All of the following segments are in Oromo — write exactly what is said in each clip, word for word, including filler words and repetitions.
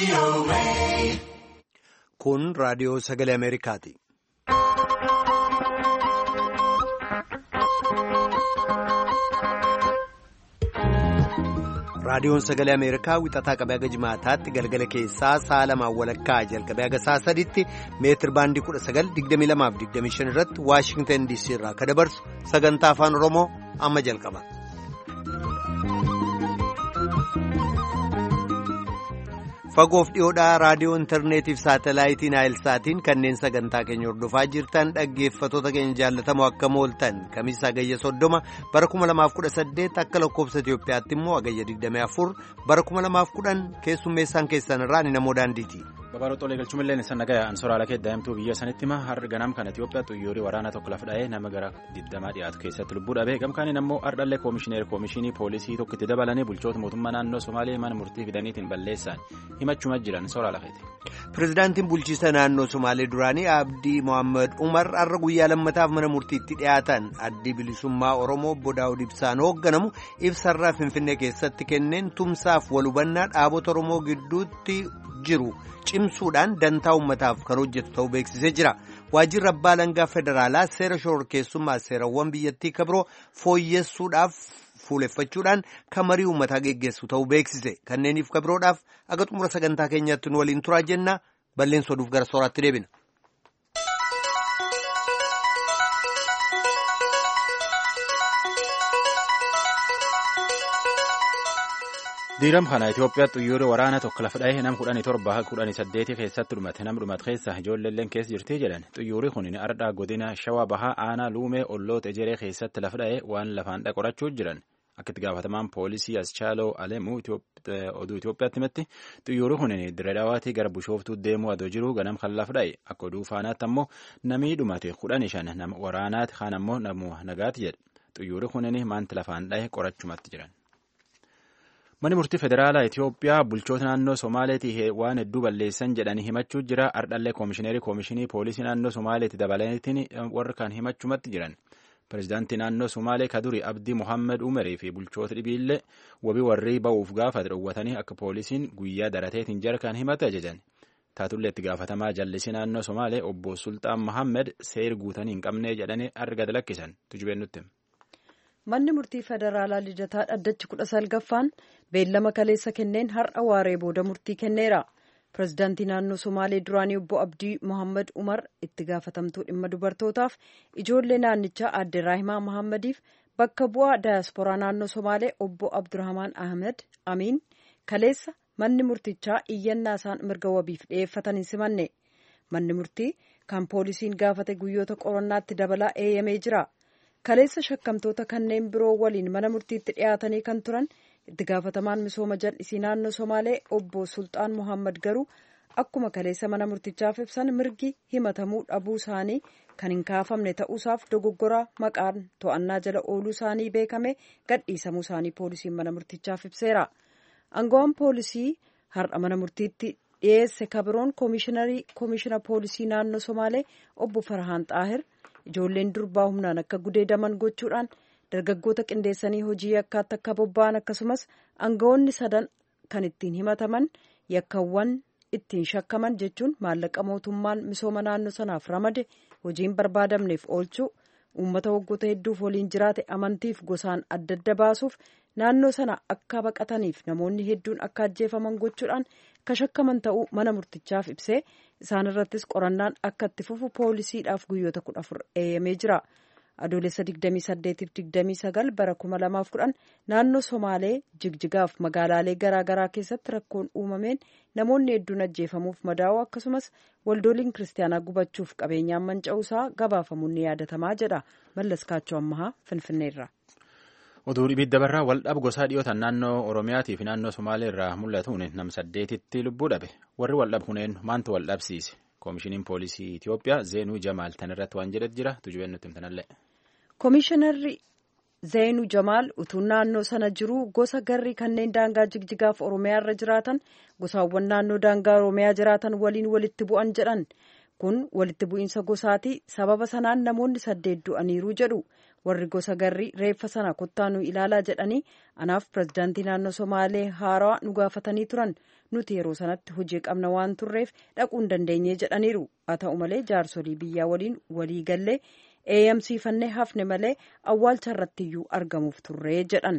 Kun raadiyoo sagalee Ameerikaati. Raadiyoon sagalee Ameerikaa wixataa qabee haga jimaataatti galgala keessaa sa'a lamaan walakkaa jalqabee haga sa'a sadiitti meetir baandii kudha sagal digdamii lamaaf digdamii shan irratti Waashingtan D C irraa akka dabarsu sagantaa afaan Oromoo amma jalqaba. Fagoof dhiyoodhaa raadiyoo intarneetiif saatalaayitii naayilsaatiin kanneen sagantaa keenya hordofaa jirtan dhaggeeffatoota keenya jaallatamoo akka mooltan kamisaa agayya soddoma bara kuma lamaaf kudha saddeet akka lakkoofsa Itiyoophiyaatti immoo agayya digdamii afur bara kuma lamaaf kudhan keessummeessaan keessan irraa ni namoo daandiiti. Babaroo Xoolee galchuumillee ni sannagaya ansoraala kee daa'imtuu biyya sanitti hima har'a ganam kan Itiyoophiyaa xuyyoorii waraanaa tokko lafa dha'ee nama gara digdamaa dhiyaatu keessatti lubbuu dhabee gamkaaniin ammoo ardhallee koomishineer koomishinii poolisii tokkotti dabalanii bulchoota mootummaa naannoo Somaalee mana murtii fidaniitiin balleessan himachuma jiran soraala keeti. Pireezidaantiin bulchiisa naannoo Somaalee duraanii Abdii Mohaammed Umar har'a guyyaa lammataaf mana murtiitti dhiyaatan addi bilisummaa Oromoo obbo Daawud Ibsaan hoogganamu ibsarraa Finfinnee keessatti kenneen tumsaaf walhubannaa dhaabota Oromoo gidduutti jiru. Cimsuudhaan dantaa uummataaf kan hojjetu ta'uu beeksisee jira. Waajjirri abbaa alangaa federaalaa seera shororkeessummaa seerawwan biyyattii kabiroo fooyyessuudhaaf fuuleffachuudhaan kan marii uummataa geggeessu ta'uu beeksise. Kanneeniif kabiroodhaaf aga xumura sagantaa keenyatti nu waliin turaa jenna. Balleessa oduuf gara sooraatti deebina. Diiram kana Itiyoophiyaa xuyyooree waraanaa tokko lafa dha'ee nam kudhanii torba kudhanii saddeetii keessatti dhumate nam dhumate keessa ijoolleen keessa jirti jedhan xuyyoorri kun ardhaa godina shawaa bahaa aanaa luumee olloota ejeree keessatti lafa dha'ee waan lafaan dhaqorachuu jiran akka itti gaafatamaan poolisii Aschaaloo Alemuu oduu Itiyoophiyaatti himetti xuyyoorri kun Dirreedawaatii gara Bishooftuu deemuu adoo jiru ganam kan lafa dha'e akka oduu faanaatti ammoo namii dhumate kudhanii shan nama waraanaati kaan ammoo nama nagaati jedha xuyyoorri kun maanti lafaan dha'e qorachumatti jiran. Manni murtii federaalaa Itiyoophiyaa bulchoota naannoo Somaaleetii waan hedduu balleessan jedhanii himachuu jira. Ardhallee koomishineerii koomishinii poolisii naannoo Somaaleetti dabalaniitiin warra kan himachumatti jiran. Pireezidaantii naannoo Somaalee Kaduri Abdii Mohaammed Umarii fi bulchoota dhibiillee wabii warrii ba'uuf gaafa dhowwatanii akka poolisiin guyyaa darateetiin jara kan himate ajajan. Taatullee itti gaafatamaa jallisii naannoo Somaalee obbo Sultaan Mohaammed seer guutanii hin qabnee jedhanii argata lakkisan tujubeen nutti. Manni murtii federaalaa lidataa dhaddachi kudha salgaffaan beellama kaleessa kenneen har'a waaree booda murtii kenneera. Pireezidaantii naannoo Somaalee duraanii obbo Abdii Mohaammed Umar itti gaafatamtuu dhimma dubartootaaf ijoollee naannichaa aadde Raahimaa Mohaamediif bakka bu'aa daayasporaa naannoo Somaalee obbo Abdurrahmaan Ahmed Amiin kaleessa manni murtichaa iyyannaa isaan mirga wabiif dhiyeeffatan hin simanne. Manni murtii kan poolisiin gaafate guyyoota qorannaatti dabalaa eeyyamee jira. Kaleessa shakkamtoota kanneen biroo waliin mana murtiitti dhiyaatanii kan turan itti gaafatamaan misooma jal'isii naannoo Somaalee obbo Sultaan Mohaammed garuu akkuma kaleessa mana murtichaaf ibsan mirgi himatamuu dhabuu isaanii kan hin kaafamne ta'uusaaf dogoggoraa maqaan to'annaa jala ooluu isaanii beekame gadhiisamuu isaanii poolisiin mana murtichaaf ibseera. Aangawaan poolisii har'a mana murtiitti dhiyeesse kabiroon koomishina poolisii naannoo Somaalee obbo Farhaan Xaahir. Ijoolleen durbaa humnaan akka gudeedaman gochuudhaan dargaggoota qindeessanii hojii yakkaatti akka bobba'an akkasumas aangawoonni sadan kan ittiin himataman yakkawwan ittiin shakkaman jechuun maallaqa mootummaan misooma naannoo sanaaf ramade hojiin barbaadamneef oolchuu uummata waggoota hedduuf waliin jiraate amantiif gosaan adda adda baasuuf naannoo sana akka baqataniif namoonni hedduun akka ajjeefaman gochuudhaan ka shakkaman ta'uu mana murtichaaf ibsee isaan irrattis qorannaan akka itti fufu poolisiidhaaf guyyoota kudha afur eeyyamee jira. Adoolessa digdamii saddeetiif digdamii sagal bara kuma lamaaf kudhan naannoo Somaalee jigjigaaf magaalaalee garaa garaa keessatti rakkoon uumameen namoonni hedduun ajjeefamuuf madaa'uu akkasumas waldooliin kiristaanaa gubachuuf qabeenyaan manca'uusaa gabaafamuun ni yaadatamaa jedha. Mallas Kaachoo Ammahaa Finfinneerra. Oduu dhibidda barraa waldhab gosaa dhiyootaan naannoo Oromiyaatii fi naannoo Somaalee irraa mul'atuun nam saddeetitti lubbuu dhabe. Warri waldhab kuneen maantu waldhabsiise? Koomishiniin poolisii Itiyoophiyaa Zeenuu Jamaal tan irratti waan jedhet jira. Tujubeen nutti himtanallee. Koomishinarri Zeenuu Jamaal utuu naannoo sana jiru gosa garrii kanneen daangaa jigjigaaf Oromiyaa irra jiraatan gosaawwan naannoo daangaa Oromiyaa jiraatan waliin walitti bu'an jedhan. kun walitti bu'iinsa gosaati, sababa sanaan namoonni saddeet du'aniiru jedhu. Warri gosa garrii reeffa sana kottaa nu ilaalaa jedhanii anaaf pirezidaantii naannoo Somaalee haaraa nu gaafatanii turan. Nuti yeroo sanatti hojii qabna waan turreef dhaquu hin dandeenye jedhaniiru. Haa ta'u malee jaarsolii biyyaa waliin walii gallee eeyyamsiifannee hafne malee awwaalcha irrattiyyuu argamuuf turree jedhan.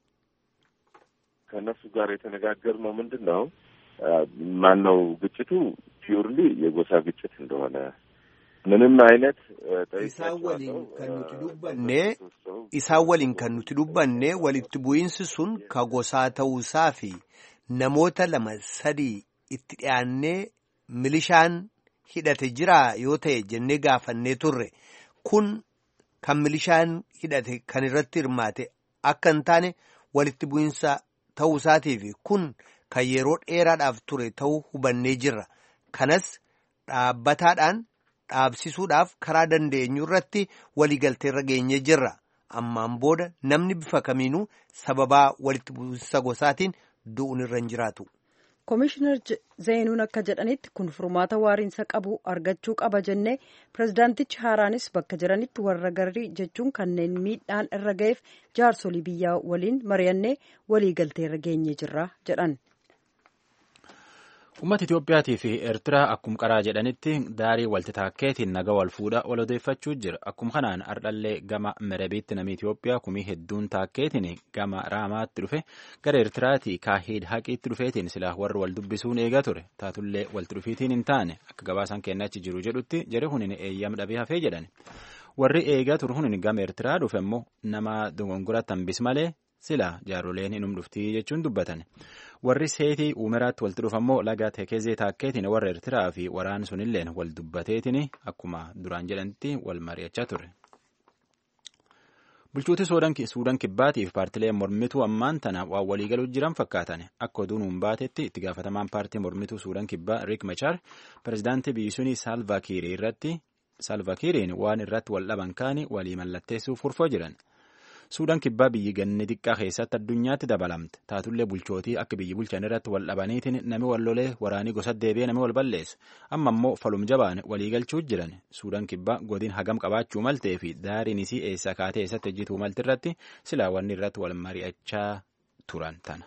ከእነሱ ጋር የተነጋገርነው ምንድን ነው ማነው ግጭቱ ፒውርሊ የጎሳ ግጭት እንደሆነ ምንም አይነት isaan waliin kan nuti dubbanne isaan waliin kan nuti dubbanne walitti bu'iinsi sun ka gosaa ta'uusaa fi namoota lama sadii itti dhiyaannee milishaan hidhate jira yoo ta'e jennee gaafannee turre kun kan milishaan hidhate kan irratti hirmaate akka hin taane walitti bu'iinsa ta'uusaatiif kun kan yeroo dheeraadhaaf ture ta'uu hubannee jirra. Kanas dhaabbataadhaan dhaabsisuudhaaf karaa dandeenyu irratti waliigalteerra geenye jirra. Ammaan booda namni bifa kamiinuu sababaa walitti bu'iinsa gosaatiin du'uun irra hin jiraatu. Komishinar Zeenuun akka jedhanitti kun furmaata waariinsa qabu argachuu qaba jennee pirezidaantichi haaraanis bakka jiranitti warra garrii jechuun kanneen miidhaan irra ga'eef jaarsolii biyyaa waliin mari'annee waliigalteerra geenye jirra jedhan. Uummata Itoophiyaatii fi Eertiraa akkuma qaraa jedhanitti daarii walti taakkeetiin naga wal fuudha wal odeeffachuu jira. Akkuma kanaan ardhallee gama Merebiitti namni Itoophiyaa kumii hedduun taakkeetiin gama Raamaatti dhufe gara Eertiraatii Kaahiid Haqiitti dhufeetiin silaa warri wal dubbisuun eegaa ture. Taatullee walti dhufiitiin hin taane akka gabaasaan kennachi jiru jedhutti jere hunin eeyyam dhabee hafee jedhan. Warri eegaa ture hunin gama Eertiraa dhufe immoo nama dogongora tambis malee silaa jaaroleen hinum dhuftii jechuun dubbatan. Warri seetii uumeraatti walitti dhufammoo laga tekezee taakkeetiin warra Eertiraa fi waraan sunilleen wal dubbateetiin akkuma duraan jedhanitti wal mari'achaa ture. Bulchuuti Suudaan kibbaatiif paartileen mormituu ammaan tana waan waliigaluu jiran fakkaatan akka oduun hin baatetti itti gaafatamaan paartii mormituu Suudaan kibbaa Riik Machaar pirezidaantii biyyi sunii Saalvaakiirii irratti Saalvaakiiriin waan irratti wal dhaban kaanii walii mallatteessuuf furfoo jiran. Suudaan kibbaa biyyi ganni xiqqaa keessatti addunyaatti dabalamte. Taatullee bulchootii akka biyyi bulchan irratti wal dhabaniitiin nami wal lolee waraanii gosa deebi'ee nami wal balleessu. Amma immoo falum jabaan waliigalchuu jiran. Suudaan kibbaa godin hagam qabaachuu maltee fi daariin isii eessa kaatee eessatti hojjetuu malti irratti silaa wanni irratti wal mari'achaa turan tana.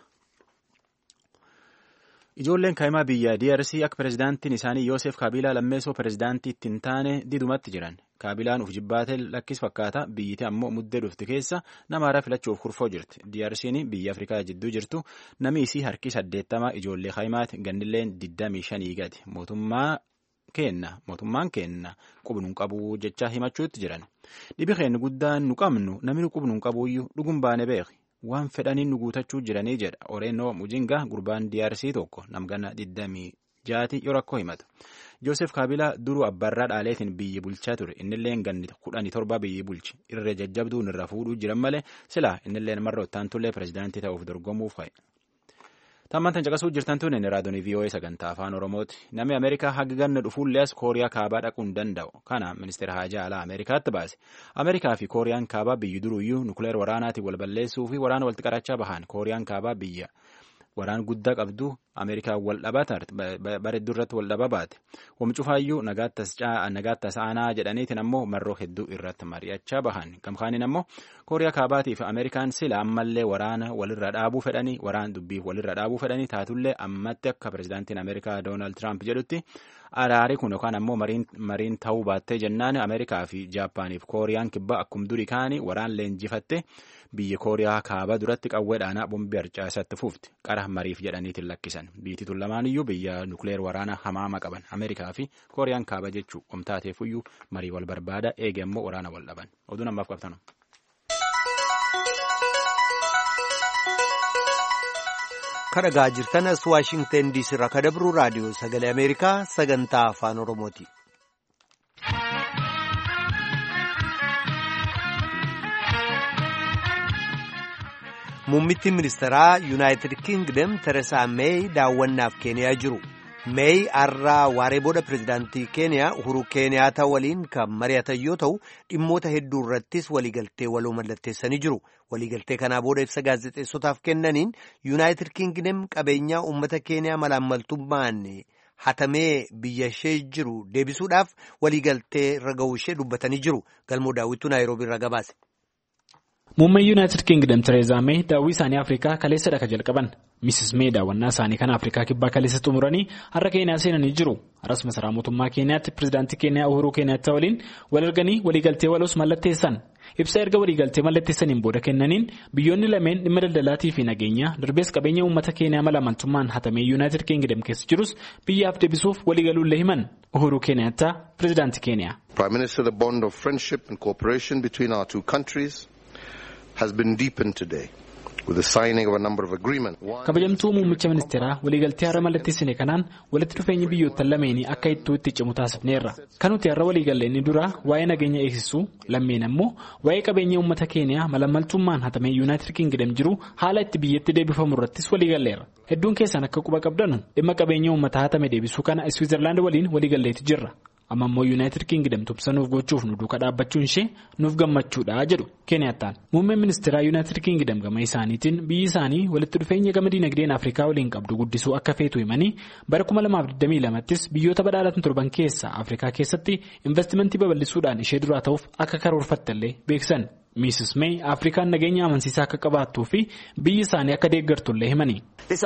Ijoolleen kaa'imaa biyya D R C akka pirezidaantiin isaanii Yoosef Kaabilaa lammeessoo pirezidaantii ittiin taane didumatti jiran. Kaabilaan uf jibbaatee lakkis fakkaata biyyiti ammoo muddee dhufti keessa nama haaraa filachuuf kurfoo jirti. D R C'n biyya Afrikaa jidduu jirtu namni isii harki saddeettamaa ijoollee kaa'imaati gannilleen digdamii shanii gadi. Mootummaa kenna mootummaan kenna qubnuun qabuu jechaa himachuutti jiran. Dhibi keenya guddaan nu qabnu namni qubnuun qabuuyyuu dhugum baane beeki. Waan fedhanii nu guutachuu jiranii jedha. Oreenoo Mujinga gurbaan D R C tokko namgana digdamii jaati yoo rakkoo himatu. Yoosef Kaabilaa duruu abbaarraa dhaaleetiin biyyi bulchaa ture. Innilleen ganni kudhanii torba biyyi bulchi. Irra jajjabduun irra fuudhuu jiran malee silaa innilleen marroottaan tullee pirezidaantii ta'uuf dorgomuuf ka'e. Tammantan caqasuu jirtan tun inni raadiyoo V O A sagantaa afaan Oromooti. Namni Ameerikaa haga ganna dhufuullee as Kooriyaa kaabaa dhaquu hin danda'u. Kana ministeera haajaa alaa Ameerikaatti baase. Ameerikaa fi Kooriyaan kaabaa biyyi duruyyuu nukuleer waraanaatiin wal balleessuu fi waraana walitti qarachaa bahan. Kooriyaan kaabaa biyya waraan guddaa qabdu Ameerikaa wal dhabatar bareedduu irratti wal dhaba baate. Wamcufaayyuu nagaattas aanaa jedhaniitiin ammoo marroo hedduu irratti mari'achaa bahan. Gamkaaniin ammoo Kooriyaa kaabaatiif Ameerikaan sila ammallee waraana walirra dhaabuu fedhanii waraan dubbiif walirra dhaabuu fedhanii taatullee ammatti akka pirezidaantiin Ameerikaa Doonaald Tiraamp jedhutti araari kun yookaan ammoo mariin ta'uu baattee jennaan Ameerikaa fi Jaappaaniif Kooriyaan kibbaa akkum durii kaanii waraan leenjifatte biyya Kooriyaa kaabaa duratti qawwee dhaanaa bombii harcaasatti fuufti. Qara mariif jedhaniitiin lakkisan. Biyyi tun lamaan iyyuu biyya nukleer waraanaa hamaama qaban. Ameerikaa fi Kooriyaan kaabaa jechuu omtaateefuyyuu marii wal barbaada eege ammoo waraana wal dhaban. Oduun ammaaf qabtanu. Kadhagaa jirtanas Waashingten D C irraa kadabruu raadiyoo sagalee Ameerikaa sagantaa afaan Oromooti. Muummittiin ministeeraa Yuunaayitid Kingdom Teresaa Meey daawwannaaf Keeniyaa jiru. Meey har'aa waaree booda pirezidaantii Keeniyaa Uhuru Keeniyaataa waliin kan mari'atan yoo ta'u dhimmoota hedduu irrattis waliigaltee waloo mallatteessanii jiru. Waliigaltee kanaa booda ibsa gaazexeessotaaf kennaniin Yuunaayitid Kingdom qabeenyaa uummata Keeniyaa malaammaltummaan hatamee biyya ishee jiru deebisuudhaaf waliigaltee irra ga'uu ishee dubbatanii jiru. Galmoo daawwituu Naayiroobii irraa gabaase. Muummeen Yuunaayitid Kingdom Tereezaa Meey daawwii isaanii Afrikaa kaleessa dhaka jalqaban. Misis Meey daawwannaa isaanii kan Afrikaa kibbaa kaleessa xumuranii har'a Keeniyaa seenanii jiru. Har'as masaraa mootummaa Keeniyaatti pirezidaantii Keeniyaa Uhuru Keeniyaataa waliin wal arganii waliigaltee waloos mallatteessan. Ibsa erga waliigaltee mallatteessaniin booda kennaniin biyyoonni lameen dhimma daldalaatii fi nageenyaa darbees qabeenya uummata Keeniyaa mala amantummaan hatamee Yuunaayitid Kingdom keessa jirus biyyaaf deebisuuf waliigaluullee himan. Uhuru Keeniyaataa pirezidaantii Keeniyaa. Prime Minister, the bond of friendship and cooperation between our two countries has been deepened today with the signing of a number of agreements. Kabajamtuu muummicha ministeeraa waliigaltee har'a mallatteessine kanaan walitti dhufeenyi biyyoota lameenii akka itti cimu taasifneerra. Kan nuti har'a waliigalle inni dura waa'ee nageenya eegsisuu, lammeen ammoo waa'ee qabeenya uummata Keeniyaa malamaltummaan hatamee Yuunaayitid Kingdom jiru haala itti biyyatti deebifamu irrattis waliigalleerra. Hedduun keessan akka quba qabdanu dhimma qabeenya uummata hatame deebisuu kana Switzerland waliin waliigalleetti jirra. Amma immoo Yuunaayitid Kingdom tumsanuuf gochuuf nu duuka dhaabbachuun ishee nuuf gammachuudha jedhu Keeniyaataan. Muummeen ministeeraa Yuunaayitid Kingdom gama isaaniitiin biyyi isaanii walitti dhufeenya gama dinagdeen Afrikaa waliin qabdu guddisuu akka feetu himanii bara kuma lamaaf digdamii lamattis biyyoota badhaadhaan torban keessa Afrikaa keessatti investimentii babal'isuudhaan ishee duraa ta'uuf akka karoorfattellee beeksan. Misis Meey Afrikaan nageenya amansiisaa akka qabaattuu fi biyyi isaanii akka deeggartullee himanii.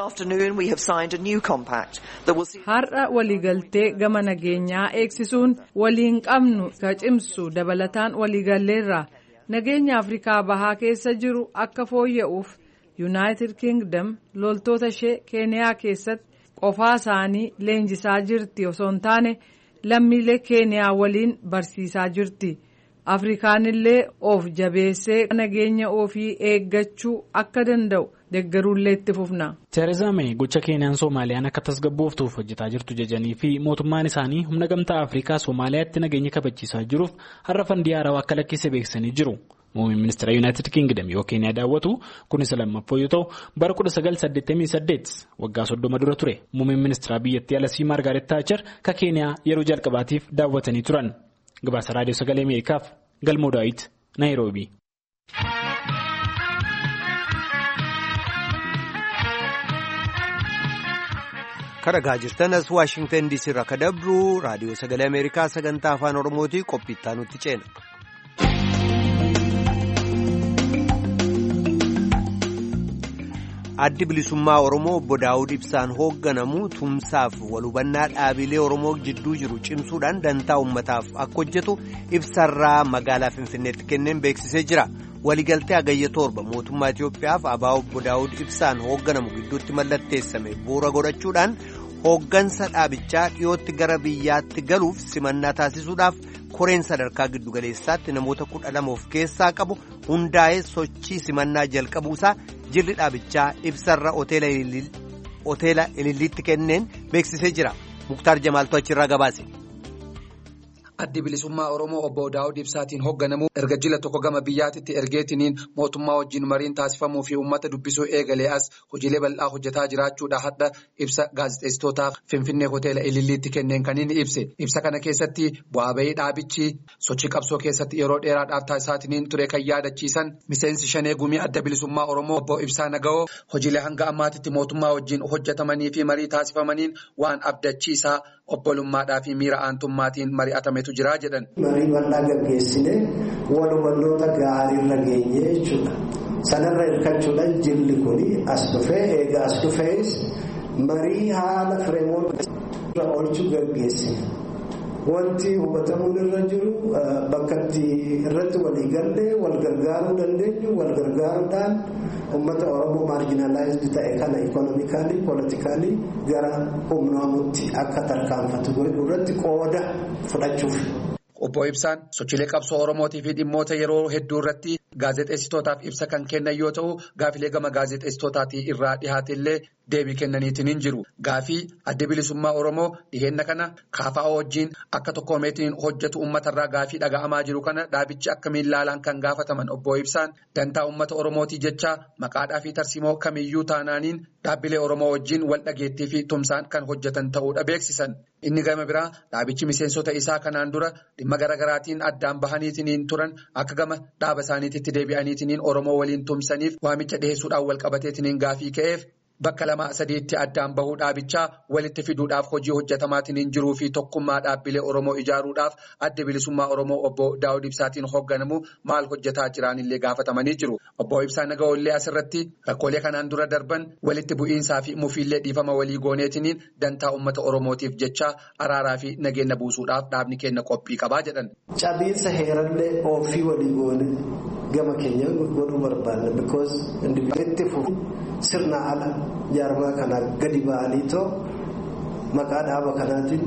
Har'a waliigaltee gama nageenyaa eegsisuun waliin qabnu ka cimsu dabalataan waliigalleerra nageenya Afrikaa bahaa keessa jiru akka fooyya'uuf Yuunaayitid Kingdom loltoota ishee Keeniyaa keessatti qofaa isaanii leenjisaa jirti osoo hin taane lammiilee Keeniyaa waliin barsiisaa jirti. Afrikaan illee of jabeessee nageenya ofii eeggachuu akka danda'u deeggaruullee itti fufna. Tereezaa Meey gocha Keeniyaan Soomaaliyaan akka tasgabbooftuuf hojjetaa jirtu jajanii fi mootummaan isaanii humna gamtaa Afrikaa Soomaaliyaatti nageenya kabachiisaa jiruuf har'a fandii haarawaa akka lakkise beeksisanii jiru. Muummeen ministeera Yuunaayitid Kingdom yoo Keeniyaa daawwatu kunis lammaffoo yoo ta'u bara kudha sagal saddeettamii saddeet waggaa soddoma dura ture. Muummeen ministeeraa biyyattii alasii Maargaaret Taacher ka Keeniyaa yeroo jalqabaatiif daawwatanii turan. Gabaasa raadiyoo sagalee Ameerikaaf Galmoo Daawit Naayiroobii. Karagaa jirtanas Waashingtan diisii irraa kadabru raadiyoo sagalee Ameerikaa sagantaa afaan Oromootii qophiittaa nutti ceena. Addi bilisummaa Oromoo obbo Daawud Ibsaan hoogganamu tumsaaf walhubannaa dhaabilee Oromoo jidduu jiru cimsuudhaan dantaa uummataaf akka hojjetu ibsarraa magaalaa Finfinneetti kenneen beeksisee jira. Waliigaltee hagayya torba mootummaa Itiyoophiyaaf abaa obbo Daawud Ibsaan hoogganamu gidduutti mallatteessame bu'uura godhachuudhaan hooggansa dhaabichaa dhiyootti gara biyyaatti galuuf simannaa taasisuudhaaf koreen sadarkaa giddugaleessaatti namoota kudha lama of keessaa qabu hundaa'ee sochii simannaa jalqabuusaa jirri dhaabichaa ibsarra hoteela Ililliitti kenneen beeksisee jira. Muktaar Jamaaltu achirraa gabaase. Addi bilisummaa Oromoo obbo Daawud Ibsaatiin hoogganamu erga jila tokko gama biyyaatitti ergeetiniin mootummaa wajjin mariin taasifamuu fi uummata dubbisuu eegalee as hojiilee bal'aa hojjetaa jiraachuudha hadda ibsa gaazexeessitootaaf Finfinnee hoteela Ililliitti kenneen kan inni ibse. Ibsa kana keessatti bu'aa bahii dhaabichi sochii qabsoo keessatti yeroo dheeraadhaaf taasisaatiniin ture kan yaadachiisan miseensi shanee gumii adda bilisummaa Oromoo obbo Ibsaa Naga'oo hojiilee hanga ammaatitti mootummaa wajjin hojjetamanii fi marii taasifamaniin waan abdachiisaa obbolummaadhaa fi miira aantummaatiin mari'atametu jira jedhan. Marii bal'aa gaggeessine walumalloota gaariirra geenye jechuudha. Sanarra hirkachuudhaan jilli kuni as dhufee eega as dhufees marii haala fireemoota oolchuu gaggeessine. Wanti hubatamuun irra jiru bakka irratti walii gallee wal gargaaruu dandeenyu wal gargaaruudhaan uummata Oromoo maarjinaalaayizd ta'e kana ikonomikaalii pooletikaalii gara humnaamutti akka tarkaanfatu godhu irratti qooda fudhachuuf. Obbo Ibsaan sochiilee qabsoo Oromootii fi dhimmoota yeroo hedduu irratti gaazexeessitootaaf ibsa kan kennan yoo ta'u gaafilee gama gaazexeessitootaatii irraa dhihaatillee deebii kennaniitiin hin jiru. Gaafii adda bilisummaa Oromoo dhiheenna kana kaafaa wajjin akka tokkoomeetiin hojjetu uummatarraa gaafii dhaga'amaa jiru kana dhaabichi akka miillaalaan kan gaafataman obbo Ibsaan dantaa uummata Oromootii jecha maqaadhaa fi tarsiimoo kamiyyuu taanaaniin dhaabbilee Oromoo wajjin wal dhageettii fi tumsaan kan hojjetan ta'uudha beeksisan. Inni gama biraa dhaabichi miseensota isaa kanaan dura dhimma garaagaraatiin addaan bahaniitiin turan akka gama dhaaba isaaniitti deebi'aniitiin Oromoo waliin tumsaniif waamicha dhiheessuudhaan wal qabateetiin gaafii ka'eef bakka lama sadiitti addaan bahuu dhaabichaa walitti fiduudhaaf hojii hojjetamaatiin hin jiruu fi tokkummaa dhaabbilee Oromoo ijaaruudhaaf adda bilisummaa Oromoo obbo Daawud Ibsaatiin hoogganamu maal hojjetaa jiran illee gaafatamanii jiru. Obbo Ibsaa Nagaollee asirratti rakkoolee kanaan dura darban walitti bu'iinsaa fi mufiillee dhiifama walii gooneetiniin dantaa uummata Oromootiif jecha araaraa fi nageenya buusuudhaaf dhaabni keenya qophii qabaa jedhan. Cabiinsa heerallee ofii walii goone gama keenya godhuu barbaanna because itti fufu sirna ala jaarmaa kana gadi ba'anii too maqaa dhaaba kanaatiin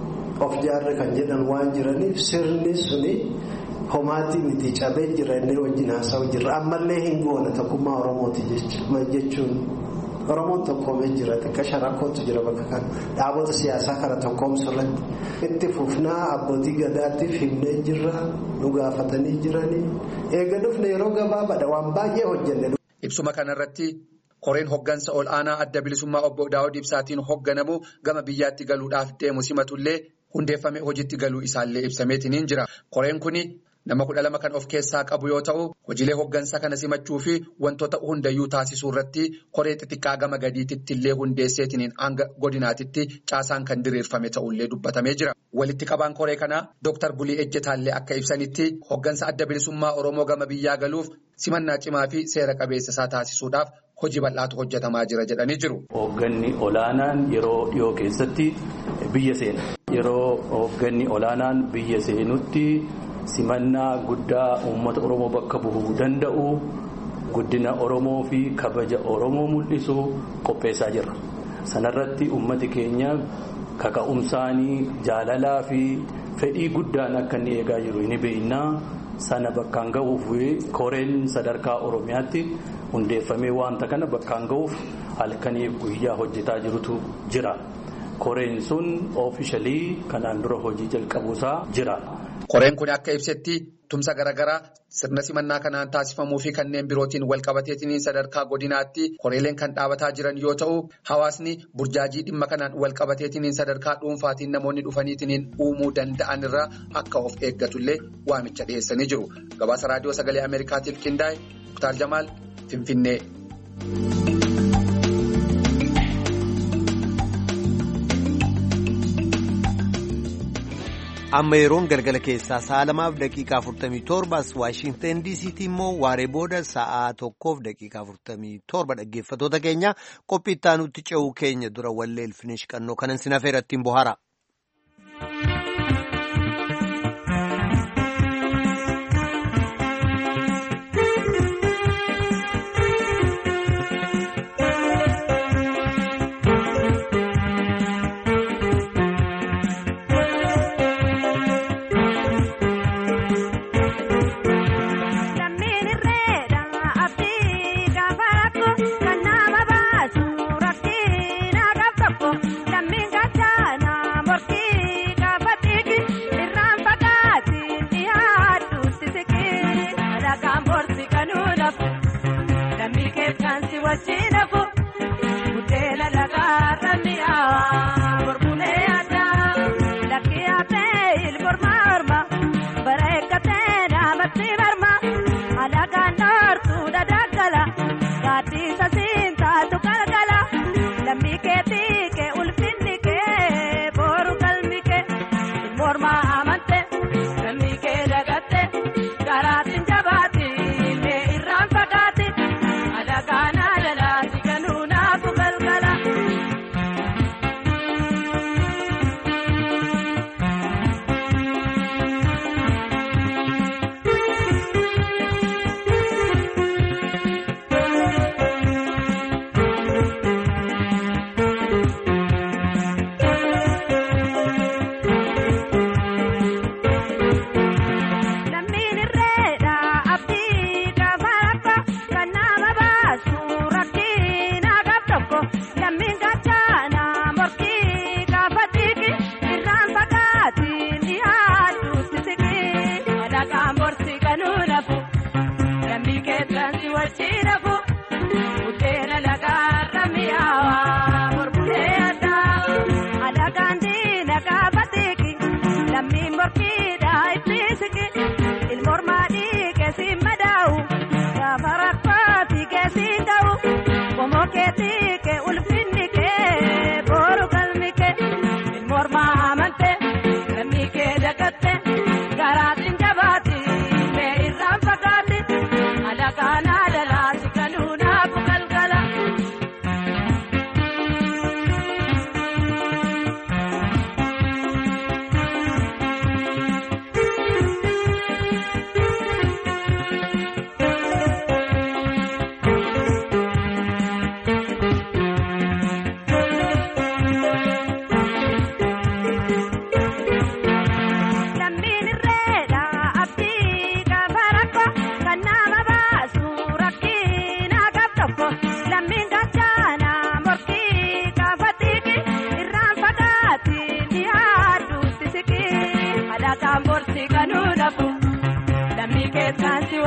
of jaarre kan jedhan waan jiraniif sirni suni homaatii miti cabee jira inni wajjin haasa'u jira ammallee hin goone tokkummaa Oromooti jechuun Oromoon tokkoomee jira xiqqaa sharakkootu jira bakka kana dhaabota siyaasaa kana tokkoomsurratti itti fufnaa abbootii gadaatiif himnee jirra nu gaafatanii jiranii eega dhufne yeroo gabaabaadha waan baay'ee hojjenne. Ibsuma kanarratti koreen hoggansa ol aanaa adda bilisummaa obbo Daawud Ibsaatiin hogganamu gama biyyaatti galuudhaaf deemu simatullee hundeeffame hojiitti galuu isaallee ibsameetiin jira. Koreen kuni nama kudha lama kan of keessaa qabu yoo ta'u hojiilee hoggansa kana simachuu fi wantoota hundayyuu taasisuu irratti koree xixiqqaa gama gadiititti illee hundeesseetiin hanga godinaatitti caasaan kan diriirfame ta'ullee dubbatamee jira. Walitti qabaan koree kanaa Dooktar Bulii Ejjetaallee akka ibsanitti hoggansa adda bilisummaa Oromoo gama biyyaa galuuf simannaa cimaa fi seera qabeessa isaa taasisuudhaaf hojii bal'aatu hojjetamaa jira jedhanii jiru. Hoogganni olaanaan yeroo dhiyoo keessatti biyya seena. Yeroo hoogganni olaanaan biyya seenutti simannaa guddaa uummata Oromoo bakka bu'uu danda'u guddina Oromoo fi kabaja Oromoo mul'isu qopheessaa jirra. Sanarratti uummati keenya kaka'umsaanii jaalalaa fi fedhii guddaan akka inni eegaa jiru ni beekna. Sana bakkaan ga'uuf koreen sadarkaa Oromiyaatti hundeeffamee wanta kana bakkaan ga'uuf halkaniif guyyaa hojjetaa jirutu jira. Koreen sun oofishalii kanaan dura hojii jalqabuusaa jira. Koreen kun akka ibsetti tumsa garaagaraa sirna simannaa kanaan taasifamuu fi kanneen birootiin walqabateetiin sadarkaa godinaatti koreeleen kan dhaabataa jiran yoo ta'u hawaasni burjaajii dhimma kanaan walqabateetiin sadarkaa dhuunfaatiin namoonni dhufaniitiin uumuu danda'an irraa akka of eeggatullee waamicha dhiyeessanii jiru. Gabaasa raadiyoo sagalee Ameerikaatiif qindaa'e Muktaar Jamaal Finfinnee. amma yeroon galgala keessaa sa'a lamaaf daqiiqaa afurtamii torba Waashintan diisiitti immoo waaree booda sa'a tokkoof daqiiqaa afurtamii torba dhaggeeffatoota keenya qophii itti aanutti ce'uu keenya dura wallee Ilfinesh Qannoo kanan sin affeerattiin bohaara. Como que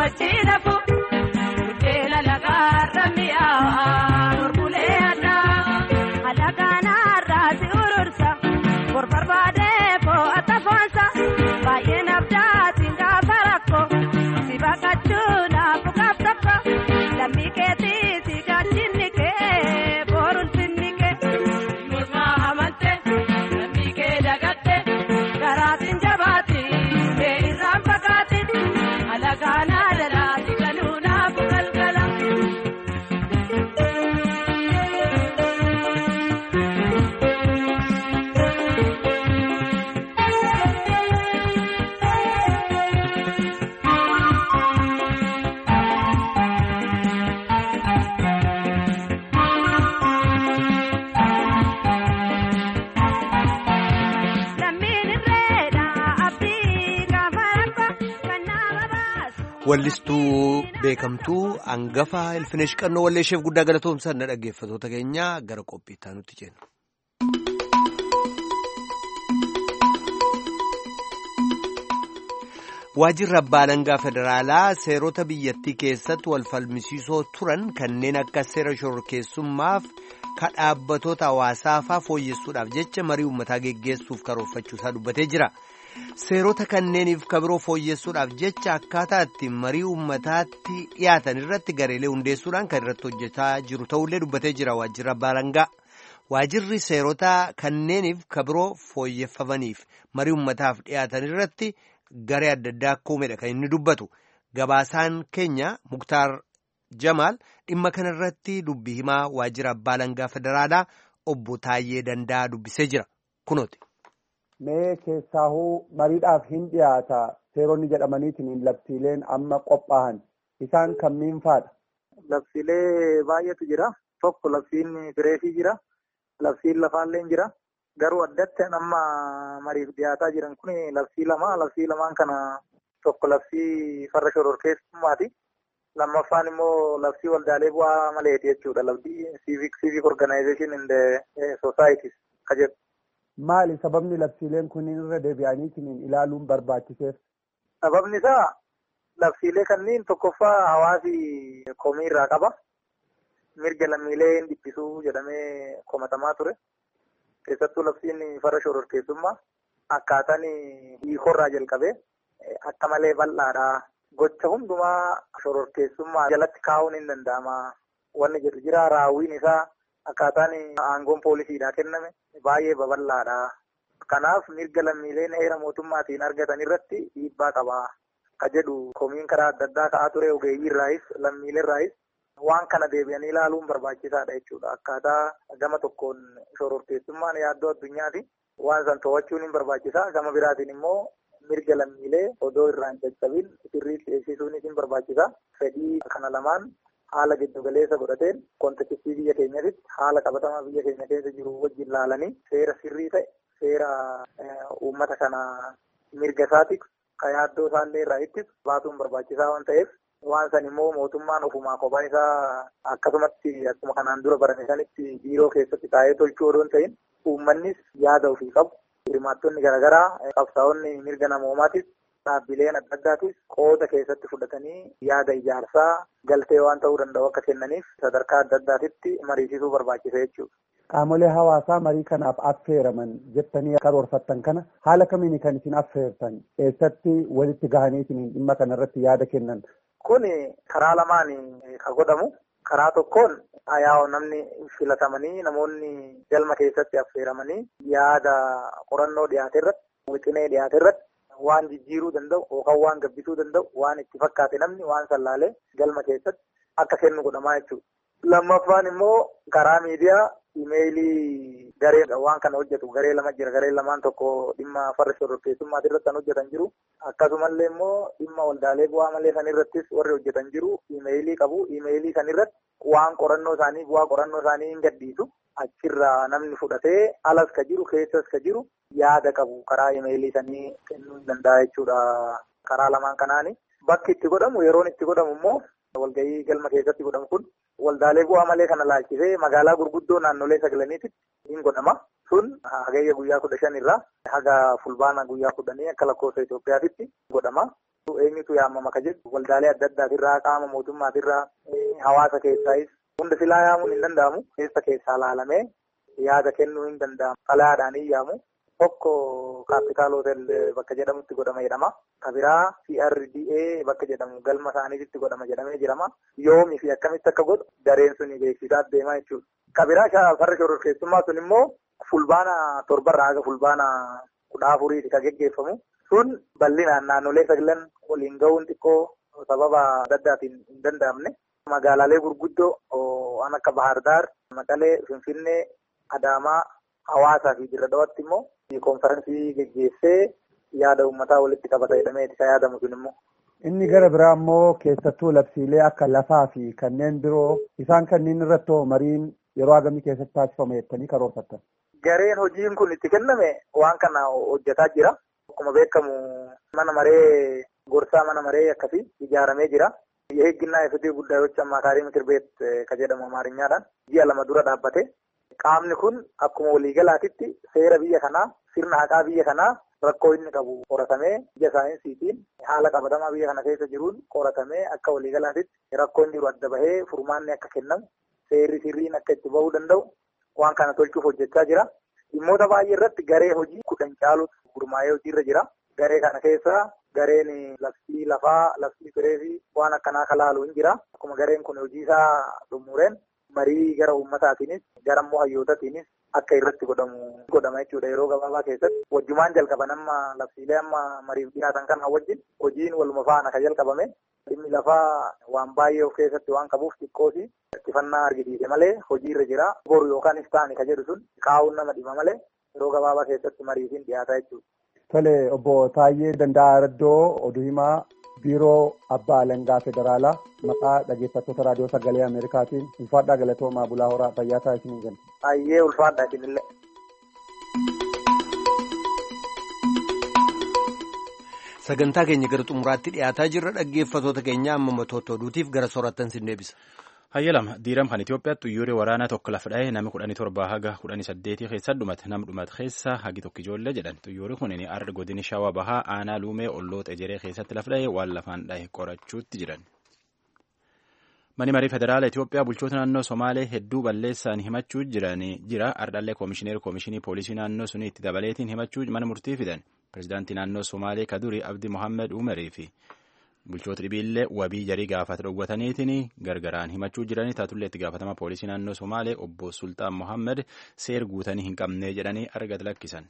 wajjinafu keela lagaarra mi'aa norbulee addaa alagaanaarraa si urursa bor barbaadee koo atafoonsa baay'een abdaatiin gaafa rakkoo si baqachuu naaf gaaf tokko lammii keetii si gaachinni kee boruun finni kee mormaa amante lammii kee dagatte garaatiin jabaati kee irraan fagaate alagaanaa dalaati galuu naaf galgala. Wallistuu beekamtuu hangafa Ilfinesh Qannoo walleesheef guddaa galatoomsan na dhaggeeffatoota keenya gara qophii itti aanutti jenna. Waajjirri abbaa alangaa federaalaa seerota biyyattii keessatti wal falmisiisoo turan kanneen akka seera shororkeessummaaf ka dhaabbatoota hawaasaa faa fooyyessuudhaaf jecha marii uummataa geggeessuuf karoorfachuusaa dubbatee jira. Seerota kanneeniif kabiroo fooyyessuudhaaf jecha akkaataa itti marii uummataatti dhiyaatan irratti gareelee hundeessuudhaan kan irratti hojjetaa jiru ta'ullee dubbatee jira waajjirri abbaa alangaa. Waajjirri seerota kanneeniif kabiroo fooyyeffamaniif marii uummataaf dhiyaatan irratti garee adda addaa akka uumedha kan inni dubbatu. Gabaasaan keenya Muktaar Jamaal dhimma kana irratti dubbii himaa waajjira abbaa alangaa federaalaa obbo Taayyee Danda'a dubbisee jira. Kunooti. Mee keessaahuu mariidhaaf hin dhiyaata seeronni jedhamaniitiin labsiileen amma qophaa'an isaan kamiin faadha? Labsiilee baay'eetu jira. Tokko labsiin fireeshii jira. Labsiin lafaallee jira. Garuu addatti amma mariif dhiyaataa jiran kun labsii lama. Labsii lamaan kana tokko labsii farra shororkeessummaati. Lammaffaan immoo labsii waldaalee bu'aa maleeti jechuudha. Labsii civic civic organization in the societies ka jedhu. Maali sababni labsiileen kunniin irra deebi'aniitiin ilaaluun barbaachiseef? Sababni isaa labsiilee kanneen tokkoffaa hawaasi komii irraa qaba. Mirga lammiilee hin dhiphisuu jedhamee komatamaa ture. Keessattuu labsiin farra shororkeessummaa akkaataan hiikorraa jalqabee akka malee bal'aadha. Gocha hundumaa shororkeessummaa jalatti kaa'uun hin danda'ama. Wanni jedhu jira raawwiin isaa akkaataan aangoon poolisiidhaa kenname baay'ee babal'aadha. Kanaaf mirga lammiileen heera mootummaatiin argatan irratti dhiibbaa qaba. Ka jedhu komiin karaa adda addaa ka'aa ture ogeeyyii irraayis lammiilee irraayis waan kana deebi'anii ilaaluun barbaachisaadha jechuudha. Akkaataa gama tokkoon shororkeessummaan yaaddoo addunyaati. Waan san to'achuun hin barbaachisa. Gama biraatiin immoo mirga lammiilee odoo irraan caccabin sirriitti eegsisuunis hin barbaachisa. Fedhii kana lamaan haala giddugaleessa godhateen kontekistii biyya keenyatti haala qabatamaa biyya keenya keessa jiru wajjin laalanii seera sirrii ta'e seera uummata kana mirga isaatiif ka yaaddoo isaallee irraa ittisu baasuun barbaachisaa waan ta'eef waan san immoo mootummaan ofumaa kophaa isaa akkasumatti akkuma kanaan dura barame sanitti biiroo keessatti taa'ee tolchuu odoo hin ta'in uummannis yaada ofii qabu. Hirmaattonni garaagaraa qabsaa'onni mirga namoomaatiif dhaabbileen adda addaatis qooda keessatti fudhatanii yaada ijaarsaa galtee waan ta'uu danda'u akka kennaniif sadarkaa adda addaatitti mariisisuu barbaachisa jechuudha. Qaamolee hawaasaa marii kanaaf affeeraman jettanii karoorfattan kana haala kamiin kan isin affeertan eessatti walitti gahaniitiin dhimma kanarratti yaada kennan? Kun karaa lamaan kan godhamu karaa tokkoon ayaa'oo namni filatamanii namoonni galma keessatti affeeramanii yaada qorannoo dhiyaate irratti wixinee dhiyaate irratti waan jijjiiruu danda'u yookaan waan gabbisuu danda'u waan itti fakkaate namni waan sallaalee galma keessatti akka kennu godhamaa jechuudha. Lammaffaan immoo karaa miidiyaa imeeyilii garee waan kana hojjetu garee lama jira. Garee lamaan tokko dhimma farra shororkeessummaati irratti kan hojjetan jiru. Akkasumallee immoo dhimma waldaalee bu'aa malee san irrattis warri hojjetan jiru. Imeeyilii qabu. Imeeyilii san irratti waan qorannoo isaanii bu'aa qorannoo isaanii hin gadhiisu. Achirraa namni fudhatee alas ka jiru keessas ka jiru yaada qabu karaa imeeyilii sanii kennuu hin danda'a jechuudha. Karaa lamaan kanaani bakki itti godhamu yeroon itti godhamu immoo walgahii galma keessatti godhamu kun waldaalee bu'aa malee kana laalchisee magaalaa gurguddoo naannolee sagalaniitti hin godhama. Sun hagayya guyyaa kudha shan irraa haga fulbaana guyyaa kudhanii akka lakkoofsa Itoophiyaatitti godhama. eenyutu yaamama ka jedhu waldaalee adda addaatirraa qaama mootummaatirraa hawaasa keessaayis hunda silaa yaamuun hin danda'amu. Keessa keessaa laalamee yaada kennuu hin danda'amu. Xalayaadhaan hin yaamu. Tokko kaapitaal hotel bakka jedhamutti godhama jedhama. Kabiraa C R D A bakka jedhamu galma isaaniitti godhama jedhamee jirama. Yoomii fi akkamitti akka godhu dareen suni beeksisaa deemaa jechuudha. Kabiraa farra shororkeessummaa sun immoo fulbaana torbarraa haga fulbaana kudha afuriiti kan geggeeffamu. Sun bal'inaan naannolee sagalan waliin gahuun xiqqoo sababa adda addaatiin hin danda'amne. Magaalaalee gurguddoo waan akka Bahar Daar, Maqalee, Finfinnee, Adaamaa, Hawaasaa fi Dirra Dhawaatti immoo konferansii geggeessee yaada uummataa walitti qabata jedhameeti kan yaadamu sun immoo. Inni gara biraa immoo keessattuu labsiilee akka lafaa fi kanneen biroo isaan kanneen irratti mariin yeroo hagamii keessatti taasifama jettanii karoorfattan. Gareen hojiin kun itti kenname waan kana hojjetaa jira. Akkuma beekamu mana maree gorsaa mana maree akkasii ijaaramee jira. Eeggannaa ifatti guddaa yoo amma Akaarii Mikir Beet kan jedhamu Amaariñaadhaan ji'a lama dura dhaabbate. Qaamni kun akkuma waliigalaatitti seera biyya kanaa sirna haqaa biyya kanaa rakkoo inni qabu qoratamee ija saayinsiitiin haala qabatamaa biyya kana keessa jiruun qoratamee akka waliigalaatitti rakkoon jiru adda bahee furmaanni akka kennamu seerri sirriin akka itti bahuu danda'u waan kana tolchuuf hojjechaa jira. Dhimmoota baay'ee irratti garee hojii kudhan caalutu gurmaa'ee hojiirra jira. Garee kana keessa gareen labsii lafaa, labsii firee fi waan akkanaa kalaalu hin jira. Akkuma gareen kun hojii isaa xumureen marii gara uummataatiinis gara immoo hayyootatiinis akka irratti godhamu godhama jechuudha. Yeroo gabaabaa keessatti wajjumaan jalqaban amma labsiilee amma mariif dhiyaatan kana wajjin hojiin waluma faana kan jalqabame. Dhimmi lafaa waan baay'ee of keessatti waan qabuuf xiqqoosi xiyyeeffannaa argisiise malee hojiirra jira. Boru yookaan iftaani kan jedhu sun qaawuun nama dhima malee yeroo gabaabaa keessatti mariifiin dhiyaata jechuudha. Tole obbo Taayyee Danda'aa Raddoo oduu himaa biiroo abbaa alangaa federaalaa maqaa dhaggeeffattoota raadiyoo sagalee Ameerikaatiin ulfaadhaa galatoomaa bulaa horaa fayyaa ta'a isiniin jenna. Ayyee ulfaadhaa isinillee. Sagantaa keenya gara xumuraatti dhiyaataa jirra dhaggeeffattoota keenya amma matoota oduutiif gara soorattan sin deebisa. Hayyalama diiram kan Itoophiyaatti xuyyooree waraanaa tokko lafa dha'ee nama kudhanii torbaa haga kudhanii saddeetii keessa dhumate nama dhumate keessa hagi tokko ijoollee jedhan xuyyoorri kun arda godini shawaa bahaa aanaa luumee olloota ejeree keessatti lafa dha'ee waan lafaan dha'e qorachuutti jiran. Mani marii federaala Itoophiyaa bulchoota naannoo Somaalee hedduu balleessaan himachuu jiranii jira ardhallee koomishineer koomishinii poolisii naannoo sunii itti dabaleetiin himachuu mana murtii fidan. Pireezidaantii naannoo Somaalee Kaduri Abdi Mohammed Umarii fi bulchoota dhibiillee wabii jarii gaafata dhowwataniitiin gargaraan himachuu jiranii taatullee itti gaafatama poolisii naannoo Somaalee obbo Sultaan Mohammed seer guutanii hin qabnee jedhanii argata lakkisan.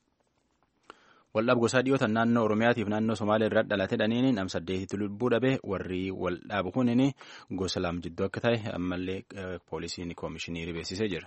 Waldhaab gosaa dhiyootan naannoo Oromiyaatiif naannoo Somaalee irraa dhalate dhaniin nam saddeetitti lubbuu dhabe warri waldhaabu kunin gosa lam jidduu akka ta'e ammallee poolisiin koomishinii beeksisee jira.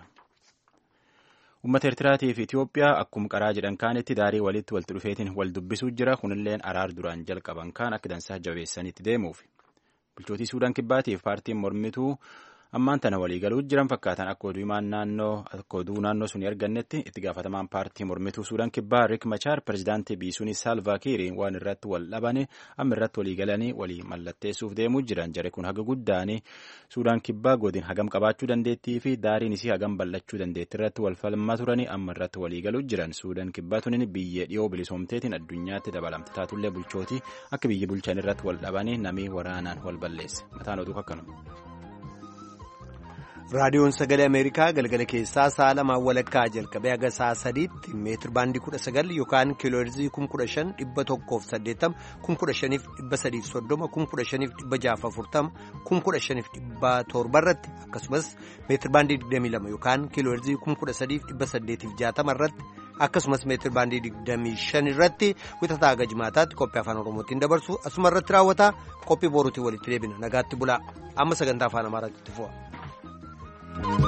Uummata Eertiraatii fi Itoophiyaa akkuma qaraa jedhan kaanitti daarii walitti walitti dhufeetiin wal dubbisuu jira. Kunilleen araar duraan jalqaban kaan akka dansaa jabeessanitti deemuuf. Bulchootii Suudaan Kibbaatiif paartiin mormituu ammaan tana walii galuu jiran fakkaatan akka oduu naannoo akka oduu naannoo sun argannetti itti gaafatamaan paartii mormituu Suudaan Kibbaa Riek Machaar pireezidaantii biisuun Saalvaa Kiir waan irratti wal dhabanii amma irratti walii galanii walii mallatteessuuf deemuu jiran jare kun haga guddaanii Suudaan Kibbaa godin hagam qabaachuu dandeettii fi daariin isii hagam bal'achuu dandeetti irratti wal falmaa turanii amma irratti walii galuu jiran Suudaan Kibbaa tunin biyyee dhiyoo bilisoomteetiin addunyaatti dabalamte taatullee bulchootii akka biyya bulchan irratti wal dhabanii namii waraanaan wal balleesse mataan oduu akkanuma. Raadiyoon Sagalee Ameerikaa galgala keessaa sa'a lamaan walakkaa jalqabee haga sa'a sadiitti meetir baandii kudha sagal yookaan kiilooherzii kum kudha shan dhibba tokkoof saddeettama kum kudha shaniif dhibba sadiif soddoma kum kudha shaniif dhibba jaaf afurtama kum kudha shaniif dhibba torba irratti akkasumas meetir baandii digdamii lama yookaan kiilooherzii kum kudha sadiif dhibba saddeetiif jaatama irratti akkasumas meetir baandii digdamii shan irratti wixataa haga jimaataatti qophii afaan oromootiin dabarsu asuma irratti raawwata qophii boruutiin walitti deebina nagaatti bulaa amma sagantaa afaan amaaraatti fufa.